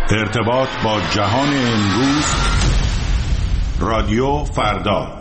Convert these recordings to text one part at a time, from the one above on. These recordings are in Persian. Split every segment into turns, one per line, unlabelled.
ارتباط با جهان امروز، رادیو فردا.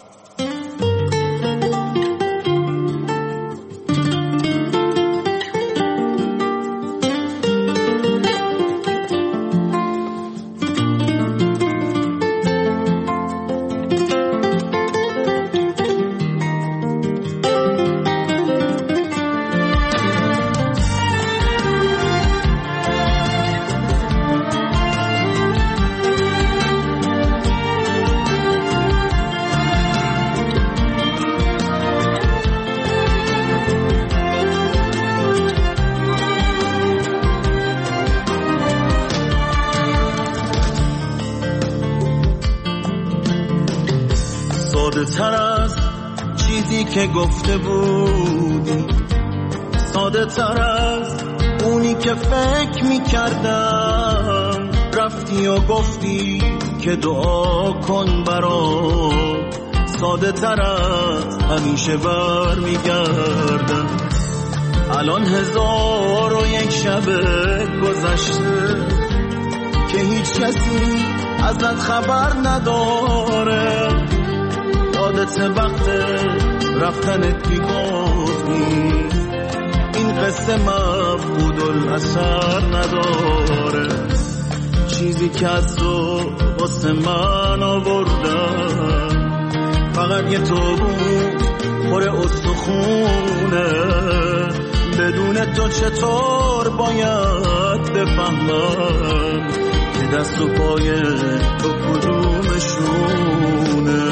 ساده تر از چیزی که گفته بودی، ساده تر از اونی که فکر می کردم. رفتی و گفتی که دعا کن برام، ساده تر از همیشه بر می گردم. الان 1001 شب گذشته که هیچ کسی ازت خبر نداره. عادت وقت رفتنت بیگفتی، این قصه مفقود الاثر نداره. چیزی که از تو واسه من آوردم فقط یه تابوت پر استخونه. بدون تو چطور باید بفهمم که دست و پای تو کدومشونه؟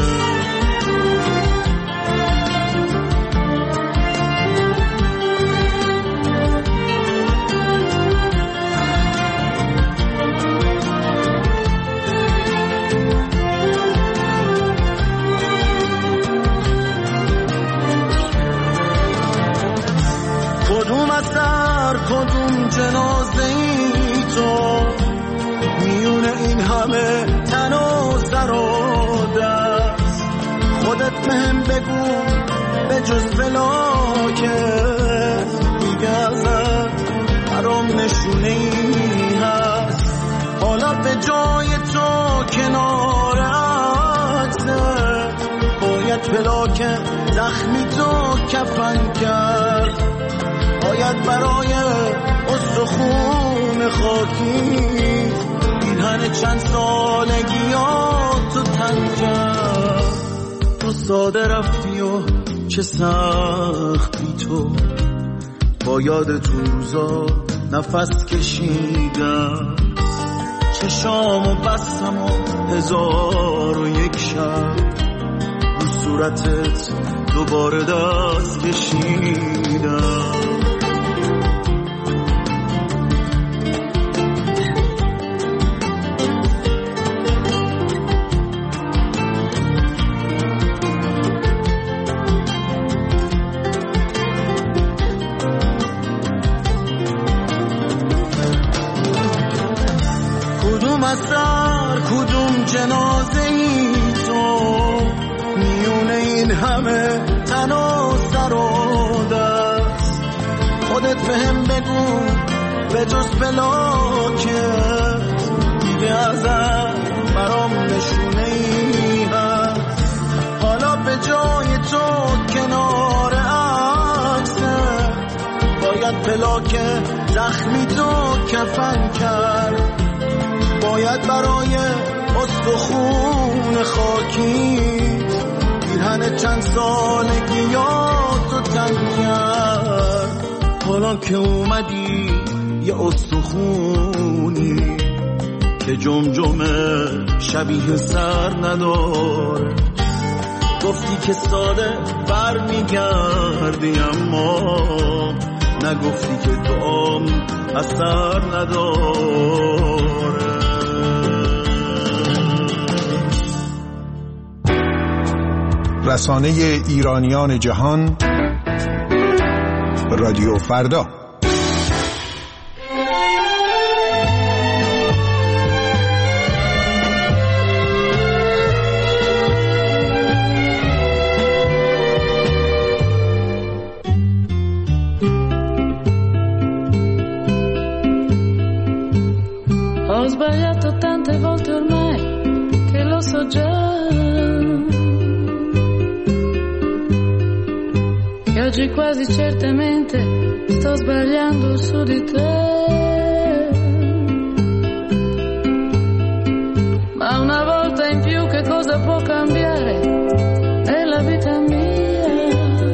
کدوم اثر کدوم جنازه ای تو، میون این همه تن و سر و دست. خودت بهم بگو به جز فلاکت دیگه ازت برام نشونه ای هست. حالا به جای تو کنار عکست باید فلاکت زخمی تو کفن کرد. باید برای استخون خاکی پیرهن چند سالگیاتو تن کرد. تو ساده رفتی و چه سخت بی تو، با یادتون روزا نفس کشیدم. چشامو بستم و 1001 شب رو صورتت دوباره دست کشیدم. کدوم اثر کدوم جنازه ای تو، میونه این همه تن و سر و دست. خودت بهم بگو به جز فلاکت دیگه ازت برام نشونه ای هست. حالا به جای تو کنار عکست باید فلاکت زخمی تو کفن کرد. باید برای استخون خاکی پیرهن چند سالگیاتو تن کرد. حالا که اومدی یه استخونی که جمجمه شبیه سر نداره. گفتی که ساده بر میگردی اما نگفتی که دعام اثر نداره.
رسانه ایرانیان جهان، رادیو فردا.
Ho sbagliato tante volte ormai che lo so già, e oggi quasi certamente sto sbagliando su di te. Ma una volta in più che cosa può cambiare nella vita mia?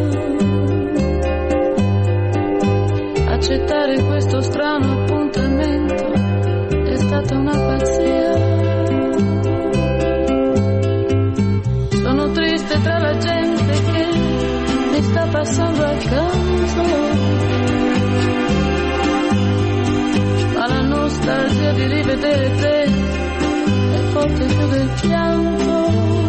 Accettare questo strano appuntamento è stata una pazzia. Sono triste tra la gente che mi sta passando accanto, ma la nostalgia di rivedere te è forte più del pianto.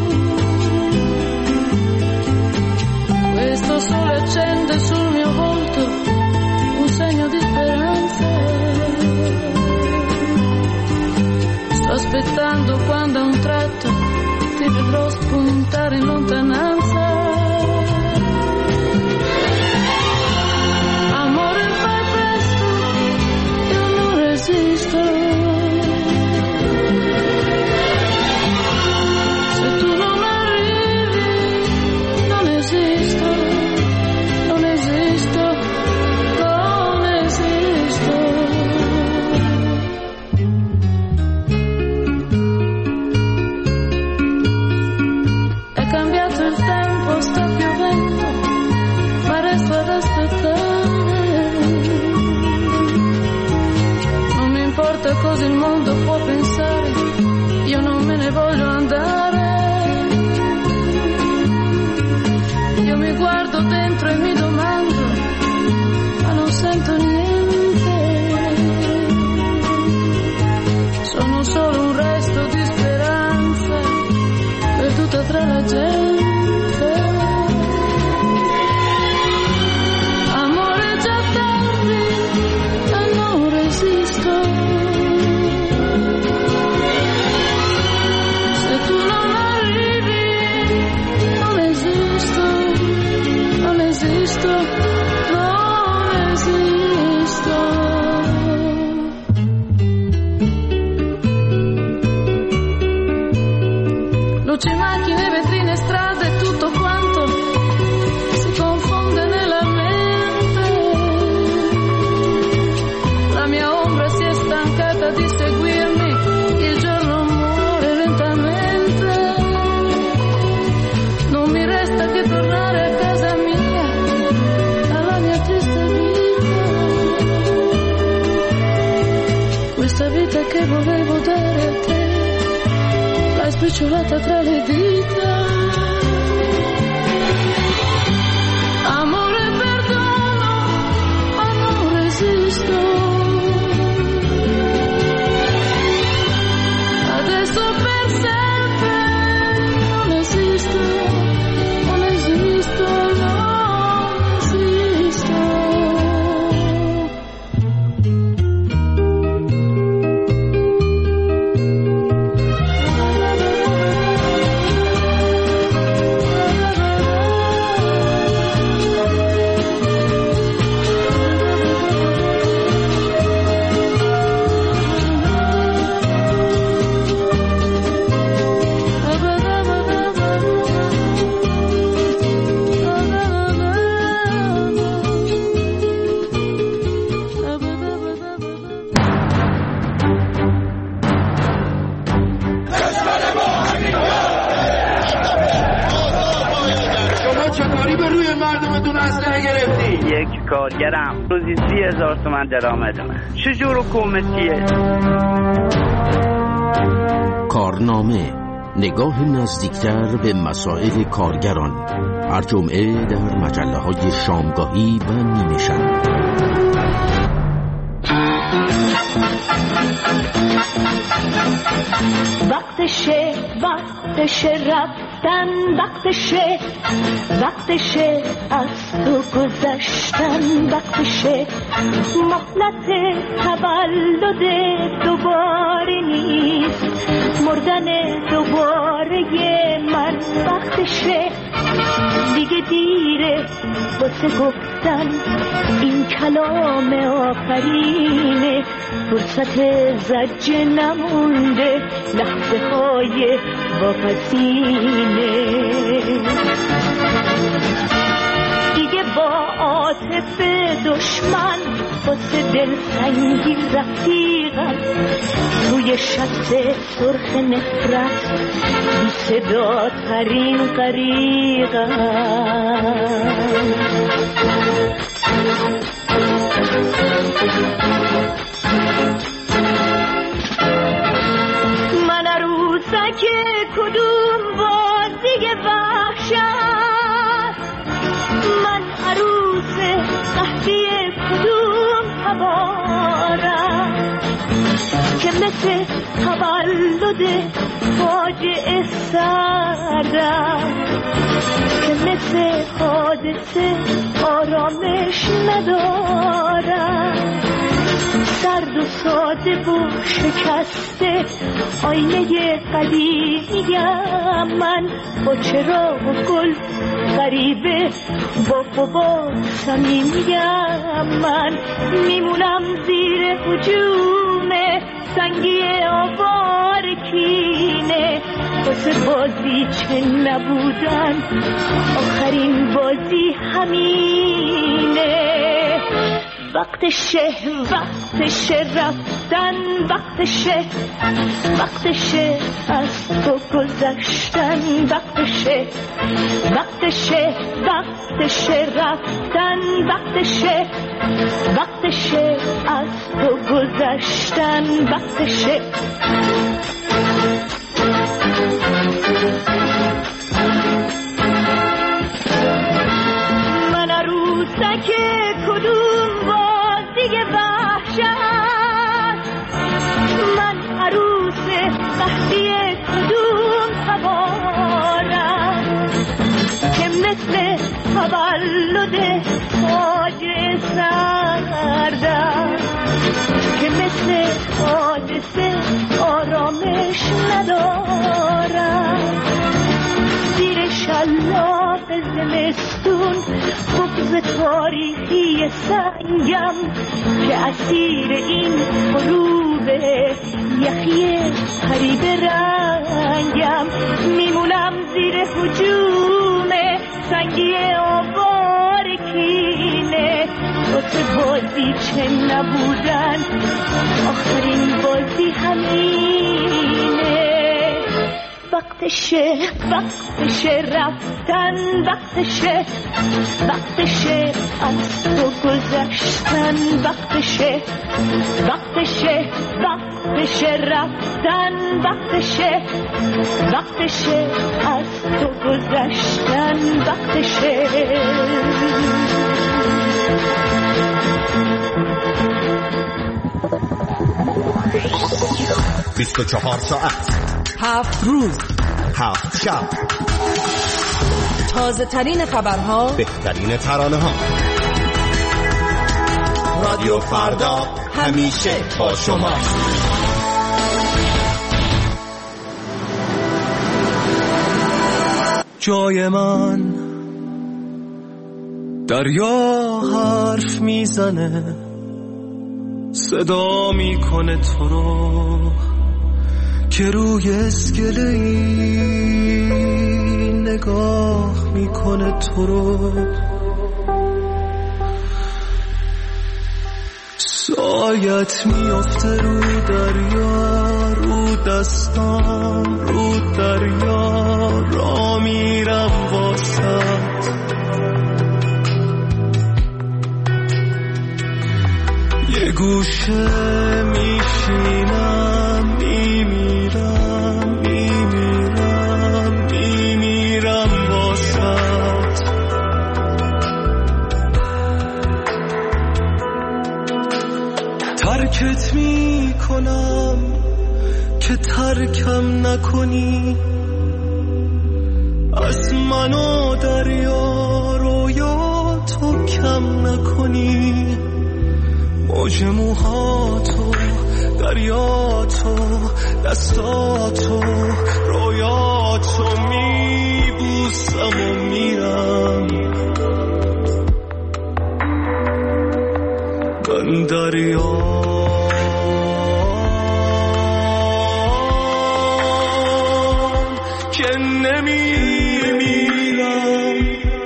Questo sole accende sul mio volto un segno di speranza. Sto aspettando quando a un tratto ti vedrò spuntare in lontananza. Amore, fai presto, io non resisto. Se tu non arrivi, non esisto, non esisto, non esisto. È cambiato il tempo, sta piovendo, ma resto ad aspettare. Non mi importa cosa il mondo può pensare, io non me ne voglio andare. Io mi guardo dentro e mi domando, ma non sento niente. Sono solo un resto di speranza perduta tra la gente. Amore, già tardi e non resisto. Se tu non arrivi, non esisto, non esisto, non esisto. Luci, macchine, vetrine, strade, tutto quanto si confonde nella mente. La mia ombra si è stancata di seguirmi, il giorno muore lentamente. Non mi resta che tornare a casa mia, alla mia triste vita. Questa vita che volevo dare a te l'hai spicciolata tra le dita. Amore, perdono, ma non resisto. Adesso per sempre non esisto, non esisto, non esisto.
یک کارگرم روزی 30,000 تومان درآمدمه. چجور حکومتیه؟
کارنامه، نگاه نزدیکتر به مسائل کارگران، هر جمعه در مجله‌های شامگاهی و نیمه شب.
وقتشه رفتن، وقتشه از تو گذشتن، وقتشه مهلت تولد دوباره نیست، مردن دوباره من، وقتشه دیگه دیره واسه گفتن این کلام آخرینه، فرصت زجه نمونده، لحظه های واپسینه. دیگه با عاطفه دشمن واسه دلتنگی رفیقم، روی شط سرخ نفرت بی صدا ترین غریقم. من عروسک کدوم بازی وحشت، من عروس قهوه کدوم هوارم که مثل تولد فاجعه سردم، که مثل حادثه آرامش ندارم. سرد و ساده و شکسته آینه قدیمیم من، با چراغ و گل غریبه با قبار صمیمیم من. میمونم زیر هجوم سنگی آوار کینه، واسه بازی چه نبودن آخرین بازی همینه. وقتشه رفتن، وقتشه از تو گذشتن، وقتشه رفتن، وقتشه از تو گذشتن، وقتشه. من عروسک کدوم بازی وحشت، من عروس قهوه کدوم هوارم که مثل تولد فاجعه سردم، که مثل حادثه آرامش ندارم. زیر شلاق زمستون بغض تاریخی سنگم که اسیر این غروب یخی غریب رنگم. میمونم زیر هجوم سنگی آوار کینه، واسه بازی چه نبودن آخرین بازی همینه. وقتشه رفتن، وقتشه از تو گذشتن، وقتشه رفتن، وقتشه از تو گذشتن، وقتشه.
24 ساعت
7 روز
7 شب،
تازه ترین خبرها،
بهترین ترانه ها. رادیو فردا همیشه با شما.
جای من دریا حرف میزنه، صدا میکنه تو رو که روی اسکله‌ای نگاه میکنه تو رو. سایت میفته رو دریا، رو دستام رو دریا، را میرم واسط. یه گوشه میشینم، میمیرم واسط. ترکت میکنم که ترکم نکنی، از من و دریا رویا تو کم نکنی. موج موهاتو دریا تو دستاتو رویاتو میبوسم و میرم من دریا که نمیمیرم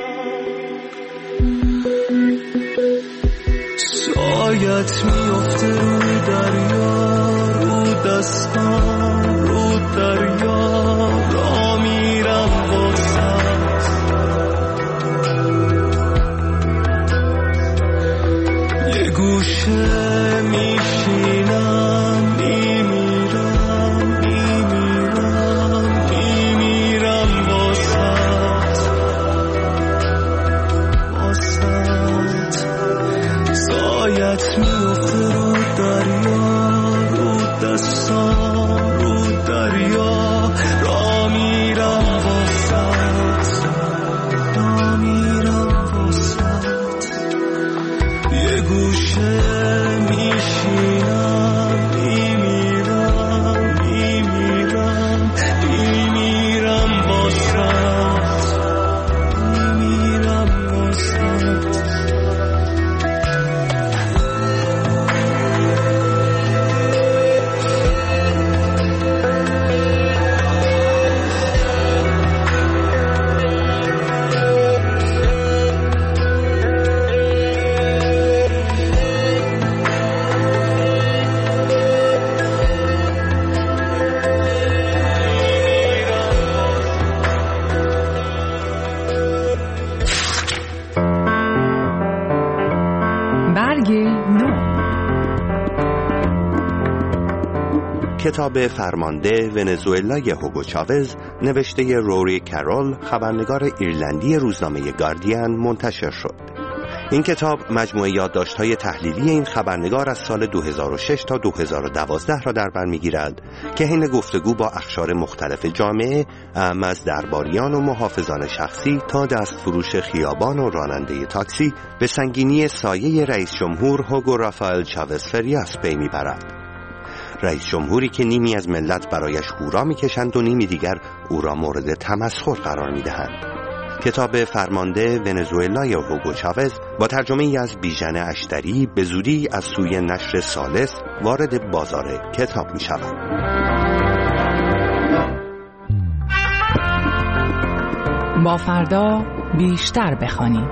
سایت میفته رو دریا رو دستان رو دریا را میرم واسط یه گوشه میشینم میمیرم میمیرم میمیرم واسط سایت میفته رو دریا رو دستان رو دریا را میرم واسط را میرم واسط یه گوشه میشینم میمیرم میمیرم میمیرم واسط میمیرم واسط
کتاب فرمانده ونزوئلای هوگو چاوز نوشته روری کرول خبرنگار ایرلندی روزنامه گاردین منتشر شد. این کتاب مجموعه یادداشت‌های تحلیلی این خبرنگار از سال 2006 تا 2012 را در بر می‌گیرد که حین گفتگو با اقشار مختلف جامعه، اعم از درباریان و محافظان شخصی تا دستفروش خیابان و راننده تاکسی، به سنگینی سایه رئیس جمهور هوگو رافائل چاوز فریاس پی می‌برد. رئیس جمهوری که نیمی از ملت برایش هورا می‌کشند و نیمی دیگر او را مورد تمسخر قرار می‌دهند. کتاب فرمانده ونزوئلای هوگو چاوز با ترجمه‌ای از بیژن اشتری به زودی از سوی نشر ثالث وارد بازار کتاب می‌شود.
با فردا بیشتر بخوانید.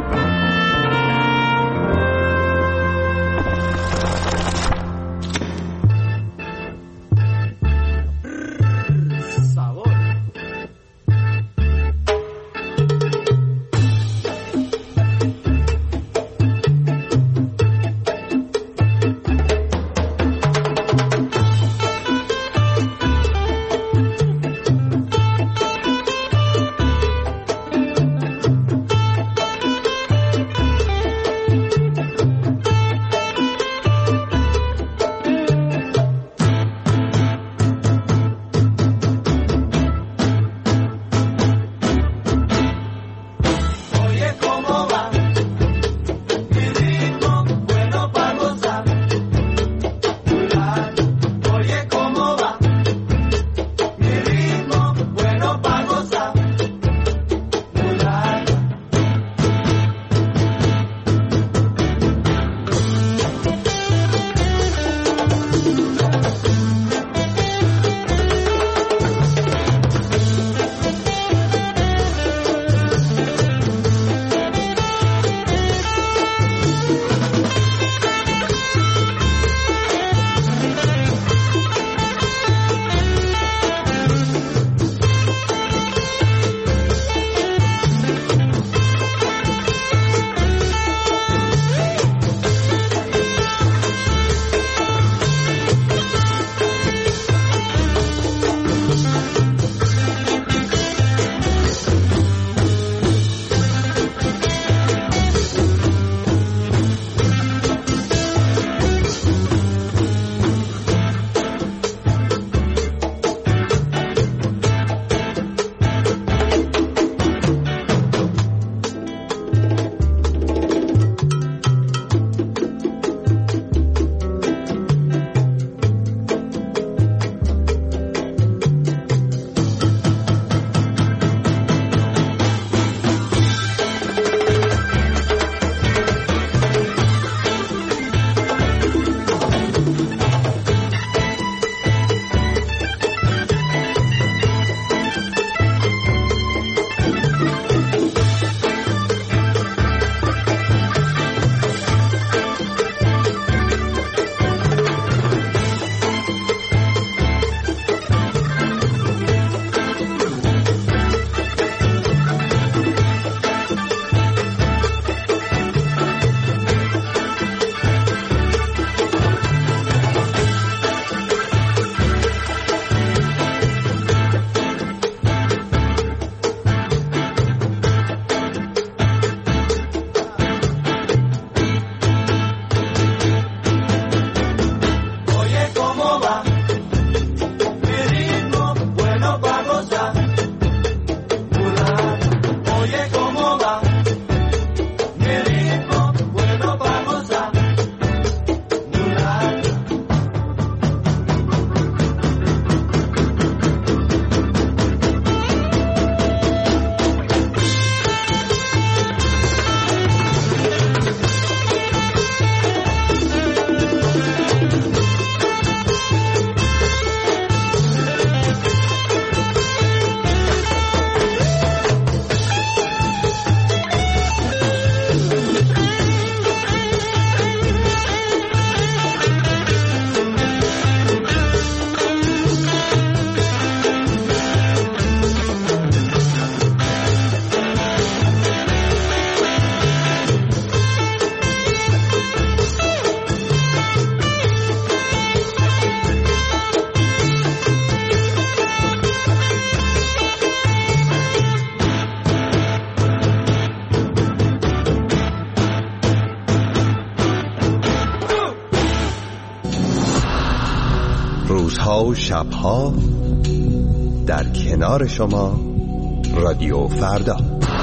روزها و شبها در کنار شما رادیو فردا.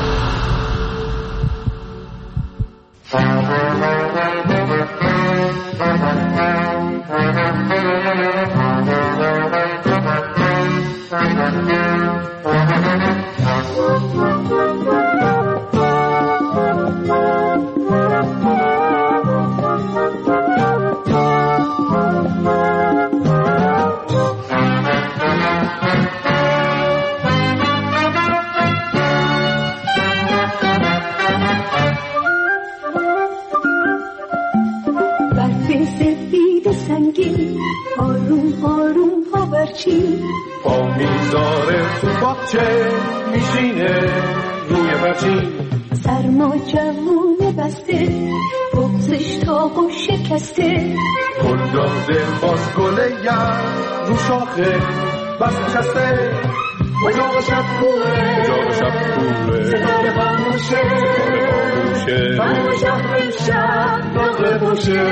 با میزاره تو باغچه میشینه روی برچین،
سرما جوونه بسته بغزش تاقو شکسته،
گل داده باز گله یم رو شاخه بس نشسته، اجاق شب کوره ستاره خاموشه برم شهر شب باغ باشه،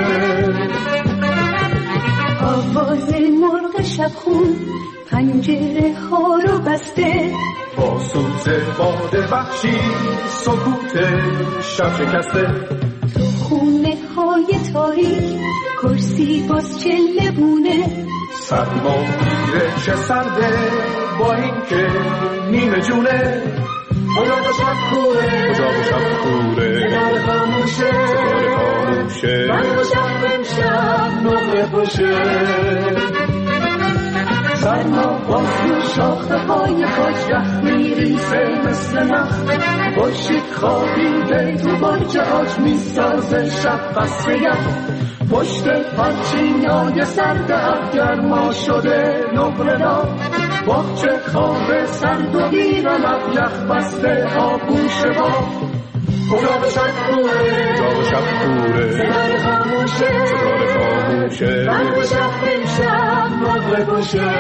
آواز مرغ شبخون پنجره ها رو بسته،
با سوز باد وحشی سکوت شب شکسته،
تو خونه های تاریک کرسی باز چله بونه،
سرما میره چه سرده با این که نیمه جونه، اجاق شب کوره ستاره خاموشه برم شهر امشب نقره باشه، سرما باز رو شاخه های کاج یخ میریزه مثل نخ، باشید خوابیده تو باجه آج میسازه شب قصر یخ، پشت پرچینای سرد گرما شده نقره دار، باغچه خواب سرد و ویران یخ بسته آبوش با، اجاق شب کوره ستاره خاموشه برم شهر امشب نقره باشه.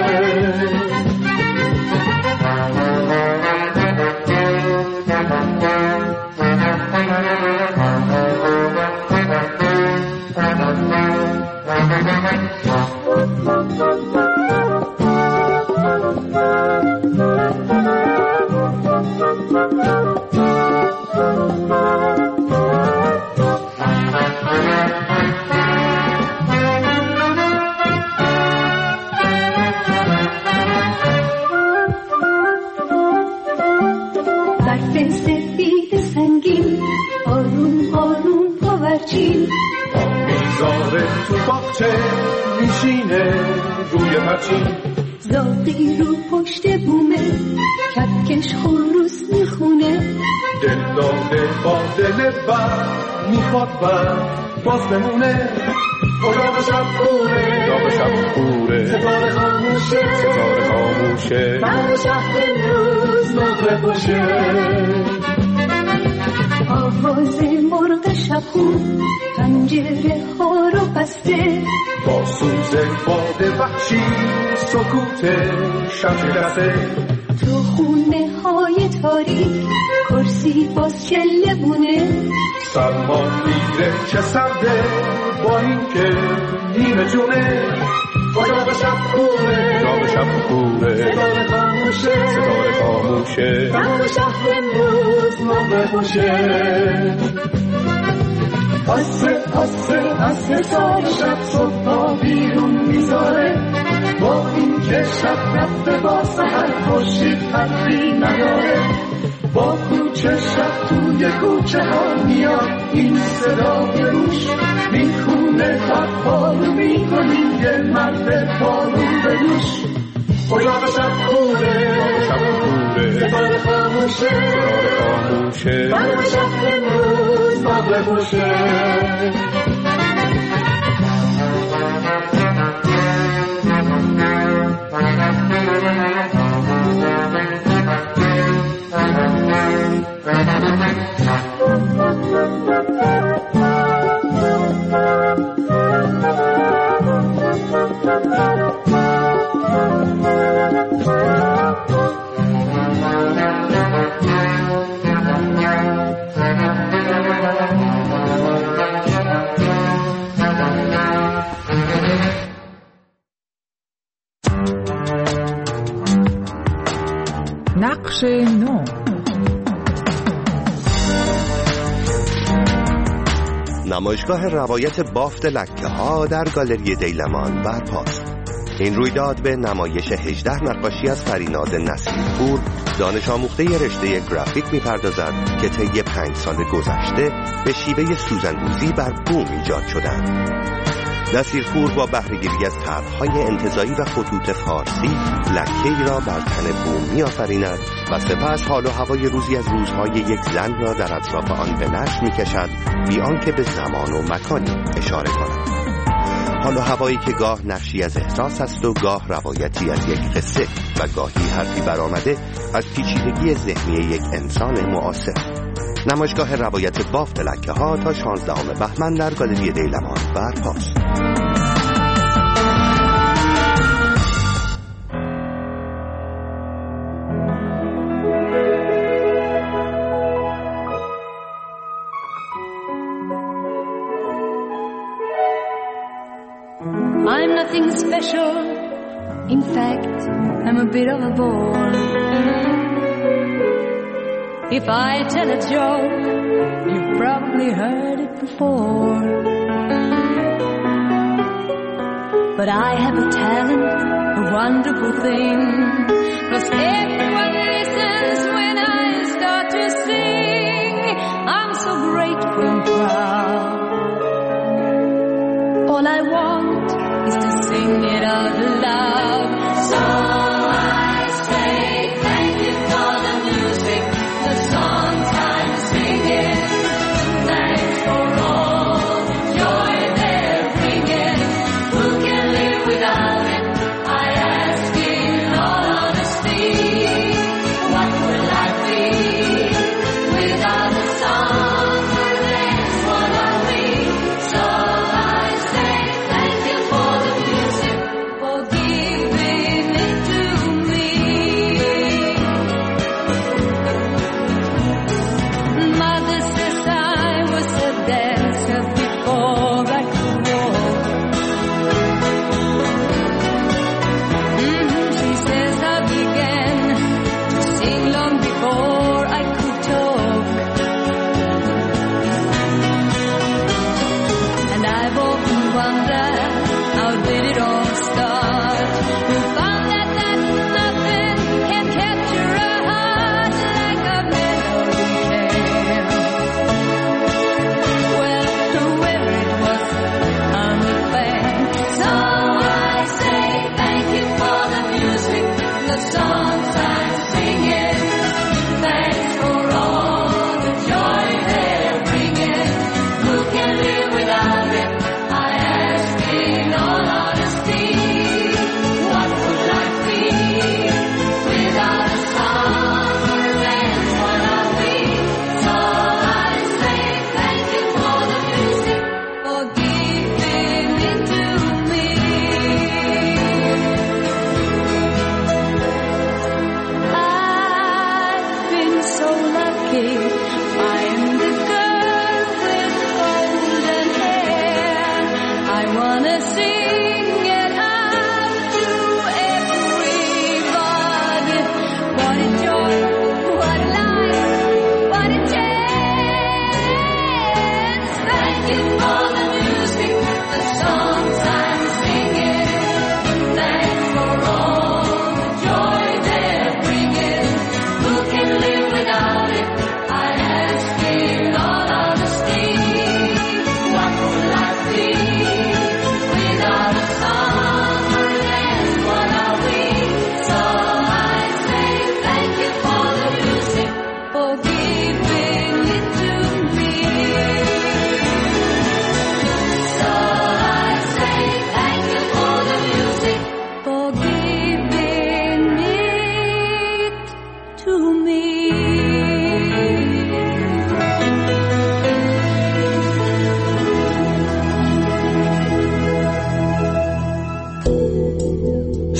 میذاره تو باغچه میشینه روی پرچین،
زاغی رو پشت بومه کپکش خروس میخونه،
دل داده با دل بر میخواد بر باز بمونه، اجاق شب کوره ستاره خاموشه برم شهر امروز نقره باشه،
آواز مرغ شبخون پنجره ها رو بسته،
با سوز باد وحشی سکوت شب شکسته،
تو خونه های تاریک کرسی باز چله بونه،
سرما میره چه سرده با این که نیمه جونه، اتاق شب کوره،
اتاق شب کوره،
ستاره خاموشه،
ستاره خاموشه،
تمام شهر امروز موقع خوشه. آسه سال شب صبح بیرون میذاره، با این که شب رفته با سحر خورشید حرفی نداره. با کوچه شب توی کوچه ها میاد این صدا به روش، میخونه خط پارو میکنیم یه مرد پارو به دوش. اتاق شب کوره، ستاره خاموشه، تمام شهر امروز موقع خوشه.
نقش نو.
نمایشگاه روایت بافت لکه ها در گالری دیلمان برپاست. این رویداد به نمایش 18 نقاشی از فریناز نصیرپور، دانش آموخته رشته گرافیک می‌پردازد که طی 5 سال گذشته به شیوه سوزن‌دوزی بر بوم ایجاد شدند. نصیرپور با بهره‌گیری از طرح‌های انتزاعی و خطوط فارسی لکه‌ای را بر تن بوم می‌آفریند و سپس حال و هوای روزی از روزهای یک زن را در اطراف آن به نقش می‌کشد، بی آنکه به زمان و مکانی اشاره کند. حال و هوایی که گاه نقشی از احساس است و گاه روایتی از یک قصه و گاهی حرفی برآمده از پیچیدگی ذهنی یک انسان معاصر. نمایشگاه روایت بافت لکه ها تا 16 بهمن در گالری دیلمان برپاست.
I'm nothing special. In fact, I'm a bit of a bore. If I tell a joke, you've probably heard it before. But I have a talent, a wonderful thing. 'Cause everyone listens when I start to sing. I'm so grateful and proud. All I want is to sing it out loud. So I say thank you for the music, the songs I'm singing. Thanks for all the joy they're bringing. Who can live without it? I ask in all honesty. What will life be without the songs and dance for me? So I say thank you for the music, for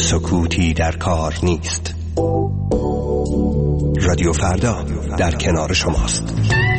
سکوتی در کار نیست. رادیو فردا در کنار شماست.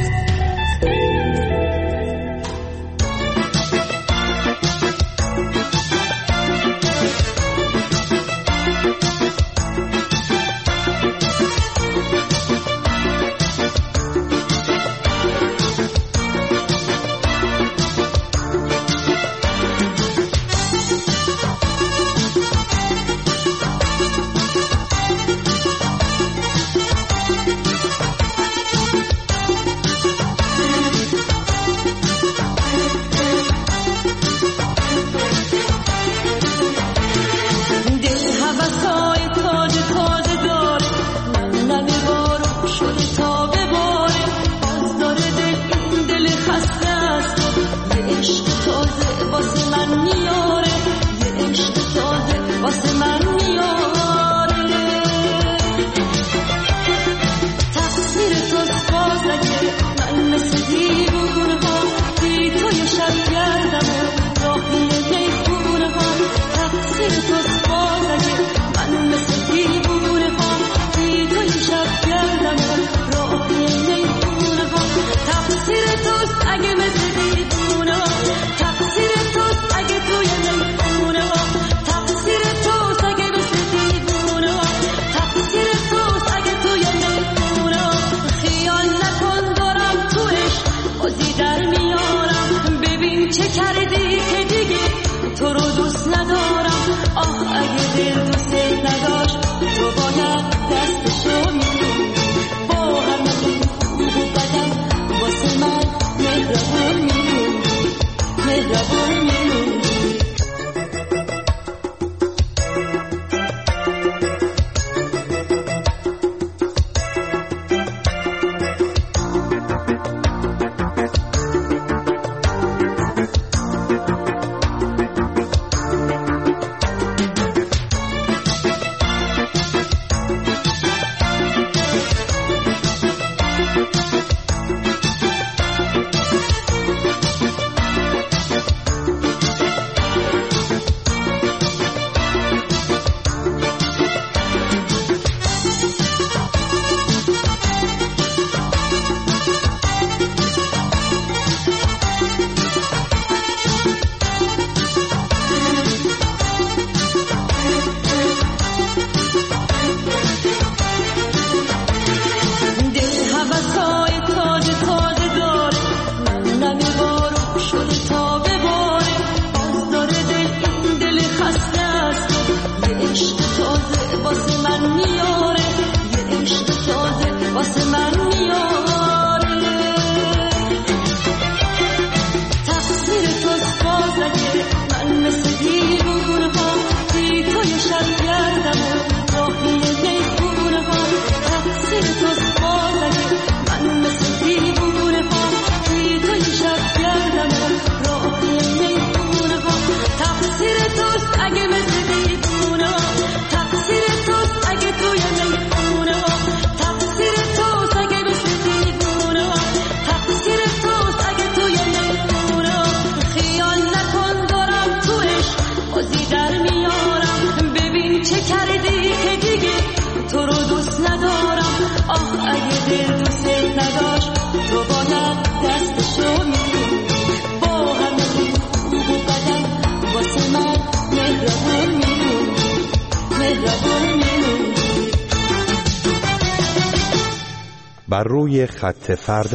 بر روی خط فردا.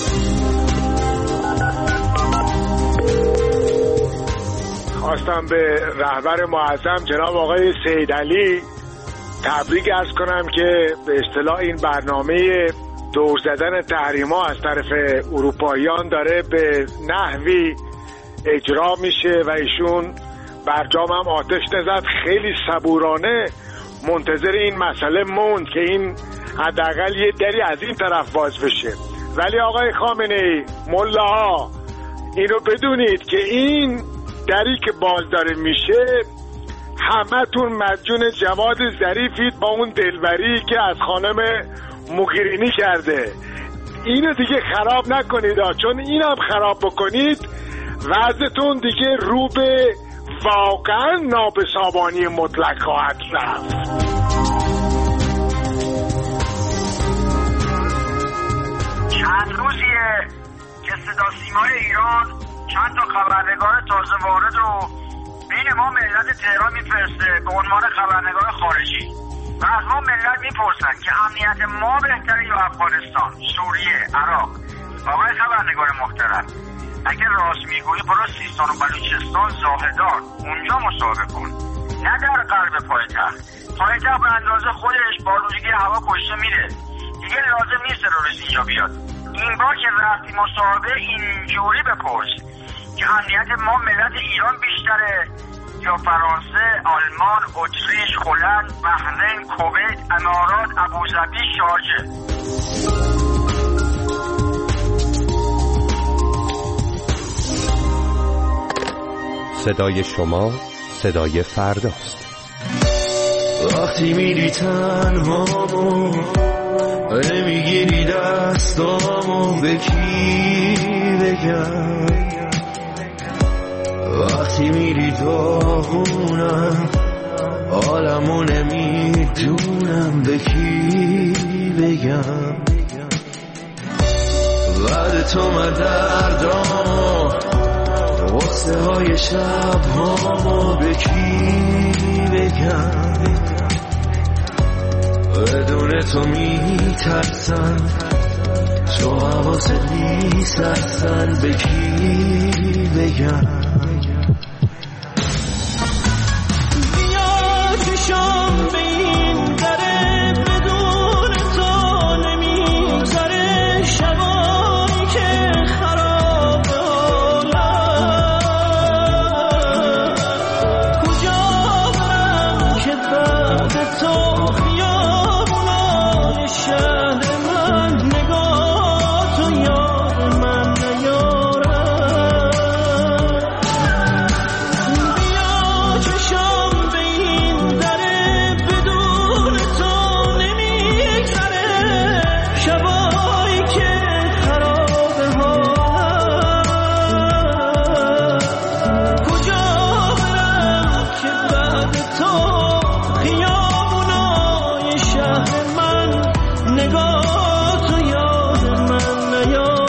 خواستم به رهبر معظم جناب آقای سید علی تبریک عرض کنم که به اصطلاح این برنامه دور زدن تحریما از طرف اروپاییان داره به نحوی اجرا میشه و ایشون برجام هم آتش نزد. خیلی صبورانه منتظر این مسئله موند که این حداقل یه دری از این طرف باز بشه. ولی آقای خامنه‌ای ملاها اینو بدونید که این دری که باز داره میشه همتون مدیون جواد ظریفید با اون دلبری که از خانم موگرینی کرده. اینو دیگه خراب نکنید چون اینم خراب بکنید وضعتون دیگه رو به واقعا نابسامانی مطلق خواهد رفت.
چند روزیه که صدا سیمای ایران چند تا خبرنگار تازه وارد رو بین ما ملت تهران میفرسته به عنوان خبرنگار خارجی و از ما ملت میپرسن که امنیت ما بهتره یا افغانستان، سوریه، عراق. آقای خبرنگار محترم، اگه راست میگویی برو سیستان و بلوچستان، زاهدان، اونجا مصاحبه کن، نه در غرب پایتخت. پایتخت به اندازه خودش با آلودگی هوا کشته میره، دیگه لازم نیست تروریست اینجا بیاد. این بار که رفتی مصاحبه اینجوری بپرس که امنیت ما ملت ایران بیشتره یا فرانسه، آلمان، اتریش، هلند، بحرین، کویت، امارات، ابوظبی، شارجه.
صدای شما صدای فرداست.
وقتی میری تنهامو میگیری دستامو به کی بگم، وقتی میری داغونم عالمو نمیدونم به کی بگم، بعد تو من دردامو غصه های شب هامو به کی بگم، بدون تو میترسن تو حواست نیست اصلا به کی بگم. بیا چشم به این دره بدون تو نمیگذره، شبایی که خراب حالم کجا برم که بعد تو شهر من نگاه تو یاد من نیارم. بیا چشم به این دره بدون تو نمیگذره، شبایی که خراب حالم کجا برم که بعد تو خیابونای شهر من نگاه تو یاد من نیارم.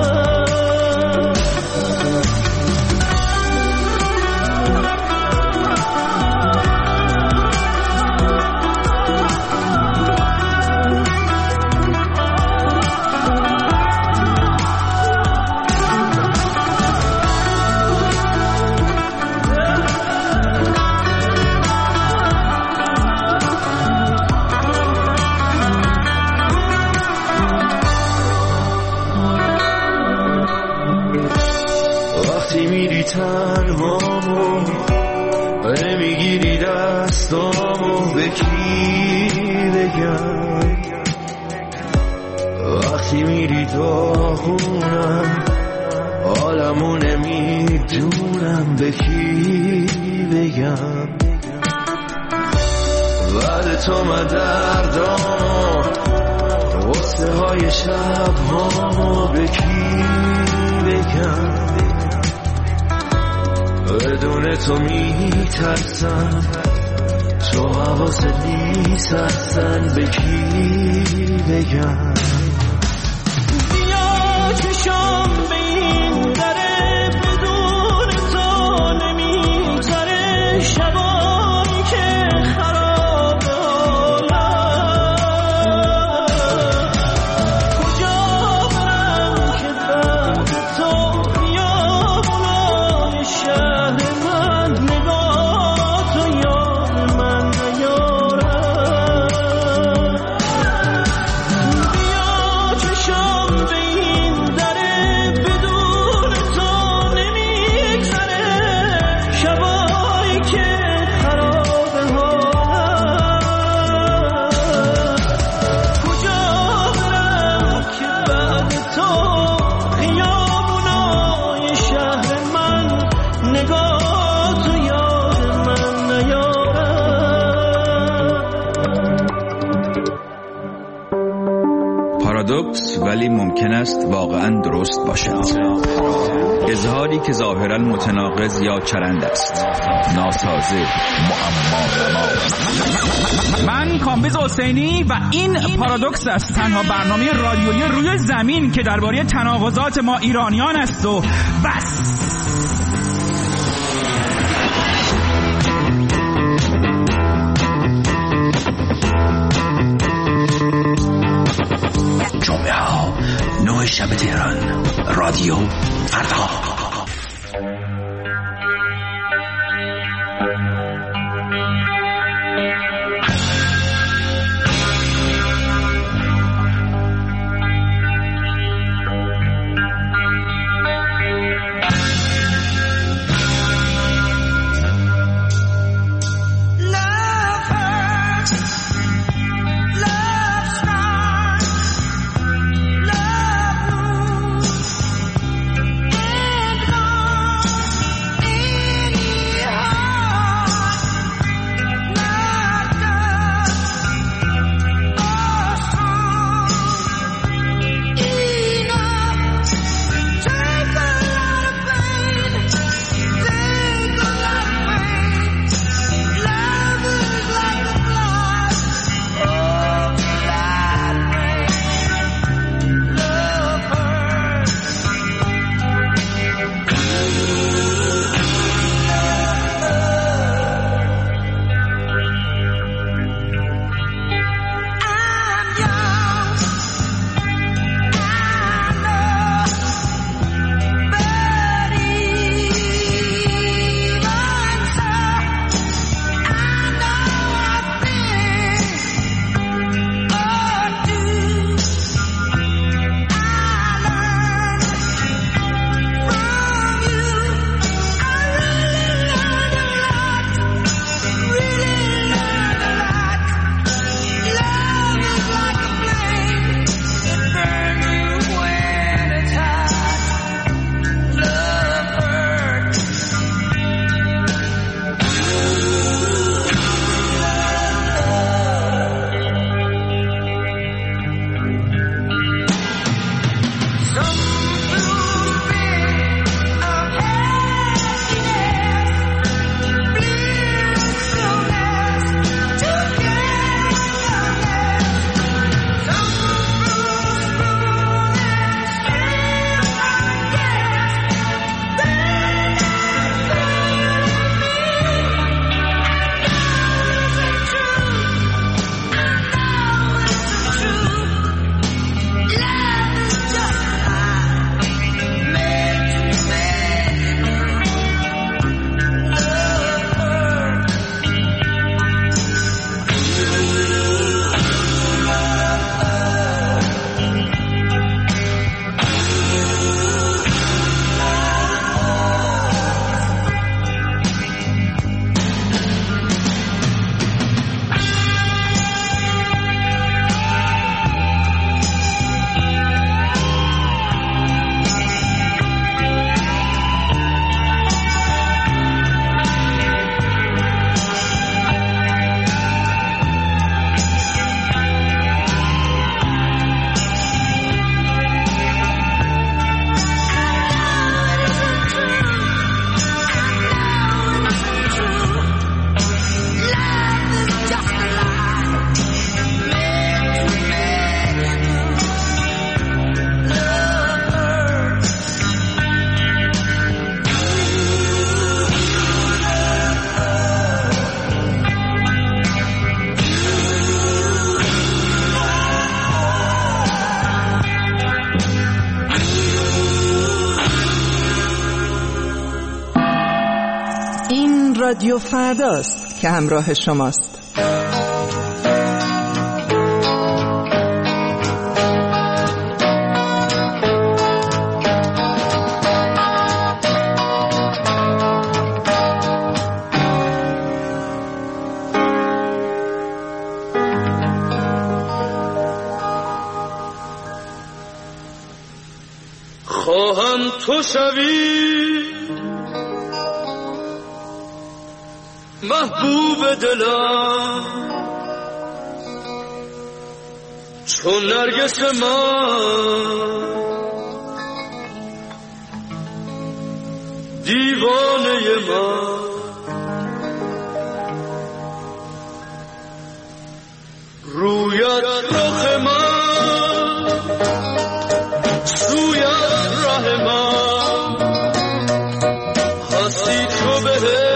وقتی میری تنهامو میگیری دستامو به کی بگم، وقتی میری داغونم عالمو نمیدونم به کی بگم، بعد تو من دردامو غصه های شب هامو به کی بگم، بدون تو میترسم تو حواست نیست اصلا به کی بگم. بیا چشم به این دره بدون تو نمیگذره، شبایی که خراب حالم کجا برم که بعد تو خیابونای شهر من نگاه تو یاد من نیارم. بیا چشم به این دره
پارادوکس ولی ممکن است واقعا درست باشد. اظهاری که ظاهرا متناقض یا چرند است، ناسازه، معما.
من کامبیز حسینی و این پارادوکس است، تنها برنامه رادیویی روی زمین که درباره تناقضات ما ایرانیان است و بس.
جمعه ها 9 شب تهران، رادیو فردا.
رادیو فرداست که همراه شماست.
خواهم تو شوی محبوب دلم، چون نرگس من دیوانه من رویت رخ من سویت ره من هستی تو به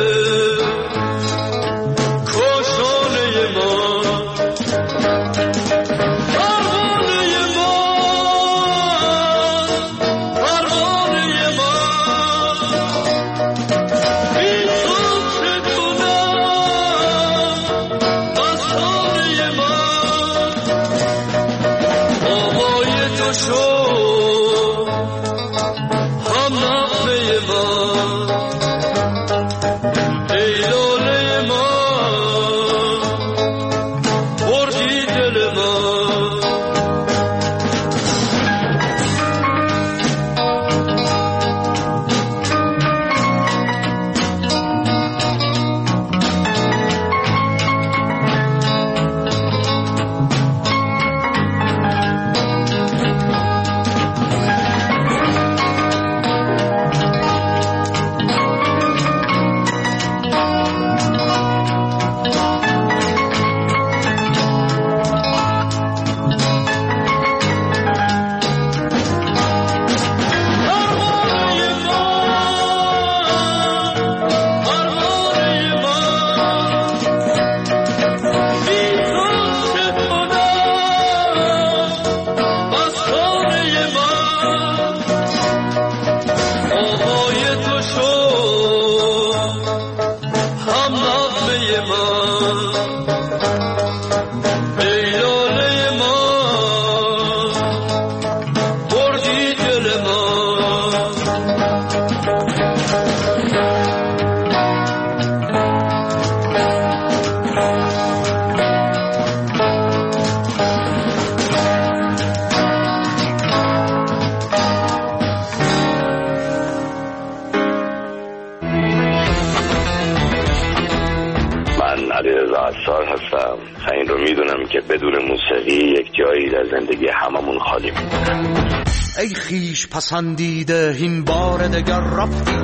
هستم. این رو میدونم که بدون موسیقی یک جایی در زندگی هممون خالی میمونه.
ای خیش پسندیده این بار دگر رفتی،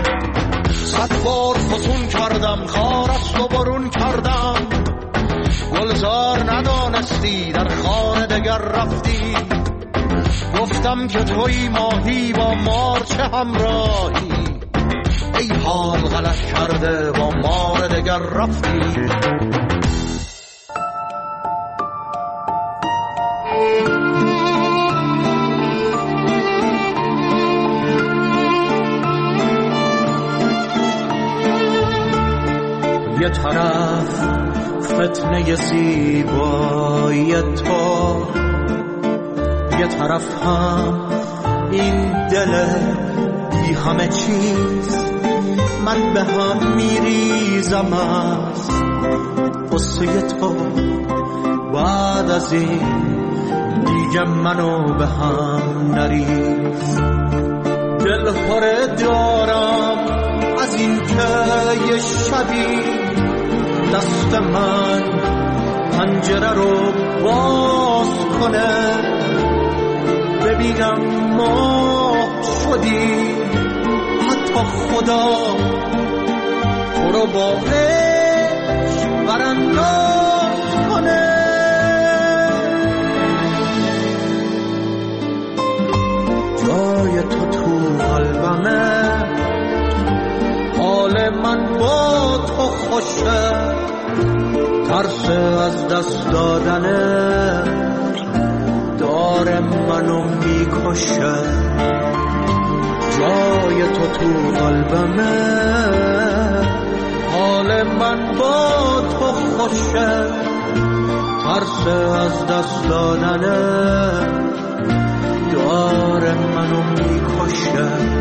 100 بار فسون کردم خارست و برون کردم، گلزار ندانستی در خانه دگر رفتی، گفتم که توی ماهی با مار چه همراهی، ای حال غلط کرده با مار دگر رفتی. یه طرف فتنه زیبایی تو، یه طرف هم این دل بی همه چیز، من به هم میریزم از قصه تو، بعد از این دیگه منو به هم نریز. دل پره دارم از این که یه شبی دست من پنجره رو باز کنه، ببینم ما شدی، حتی خدا تو رو با عشق برانداز کنه. جای تو قلبمه، حال من با تو خوشه، ترس از دست دادنه داره منو میکشه. جای تو قلبمه، حال من با تو خوشه، ترس از دست دادنه داره منو میکشه.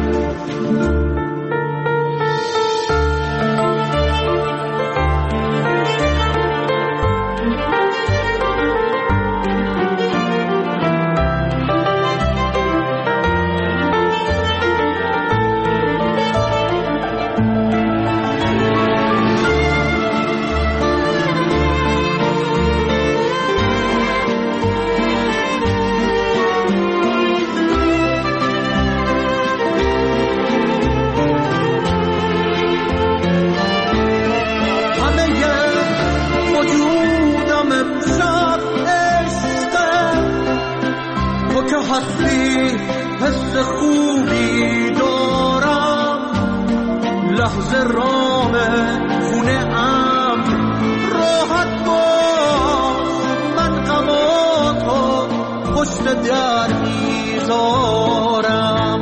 حس خوبی دارم، لحظه رام خونه ام راحت باش، من غماتو پشت در میذارم.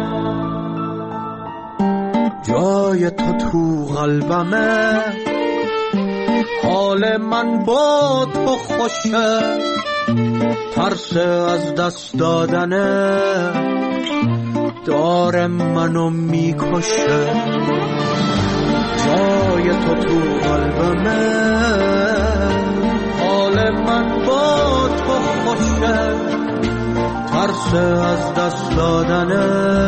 جای تو قلبمه، حال من با تو خوشه، ترس از دست دادنه داره منو میکشه. جای تو قلبمه، حال من با تو خوشه، ترس از دست دادنه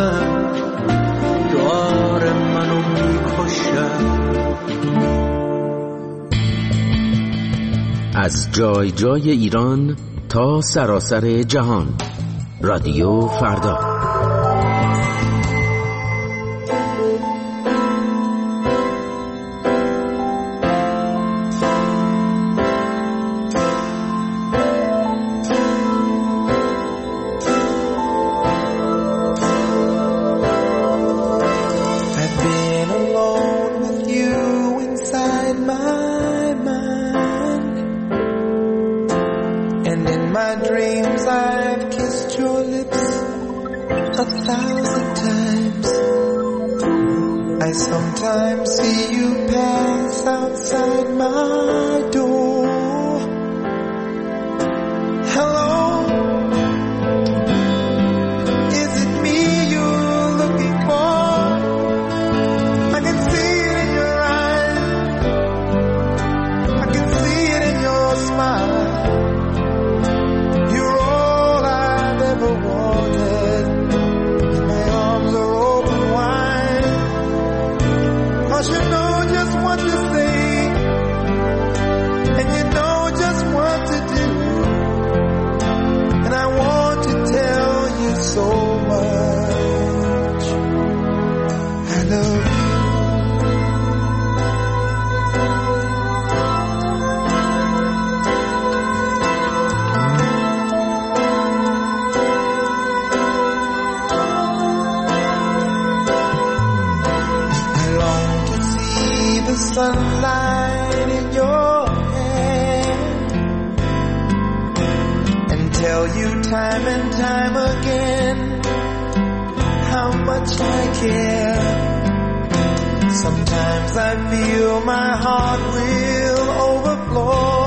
داره منو میکشه.
از جای جای ایران تا سراسر جهان، رادیو فردا.
Sunlight in your hair and tell you time and time again how much I care. Sometimes I feel my heart will overflow